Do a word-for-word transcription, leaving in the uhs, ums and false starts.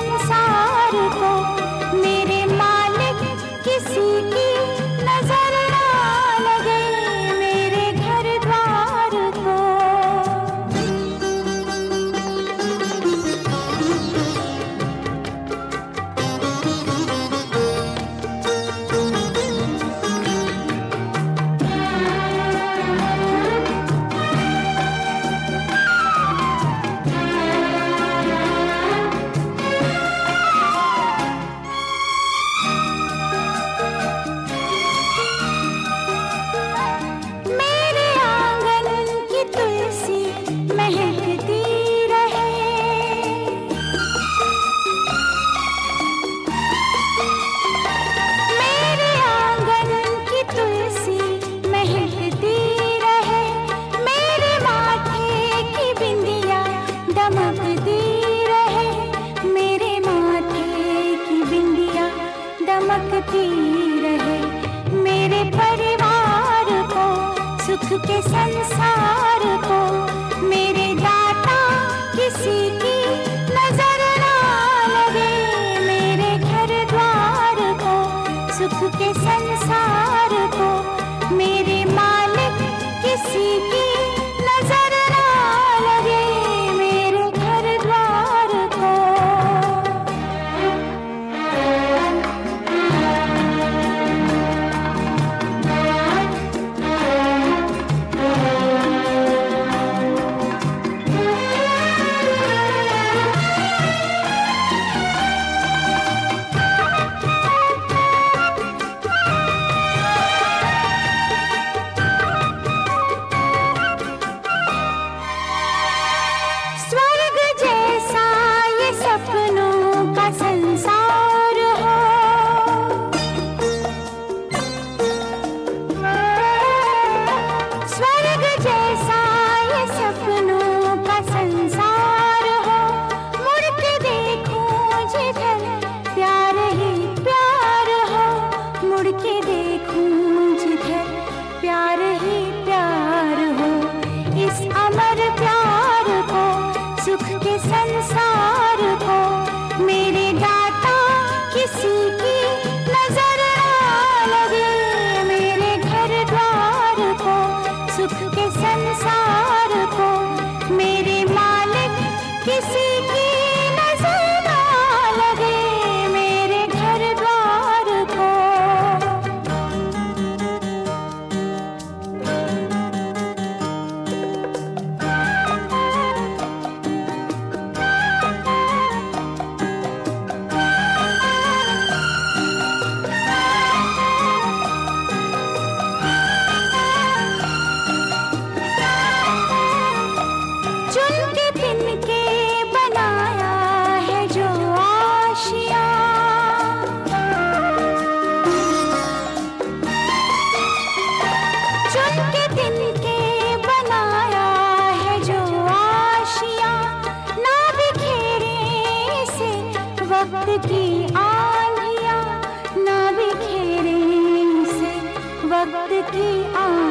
संसार को, मेरे मालिक किसी की नजर ना लगे मेरे घर द्वार को। चमकती रहे मेरे परिवार को, सुख के संसार को, मेरे दाता किसी की नजर ना लगे मेरे घर द्वार को, सुख के संसार को, मेरे मालिक किसी की नजर ना लगे मेरे घर द्वार को। संसार को मेरे दाता किसी की नजर ना लगे मेरे घर द्वार को, सुख के संसार को, मेरे मालिक किसी की नजर ना लगे मेरे घर द्वार को। वक्त की आंधियां ना बिखेरे से, वक्त की आंधियां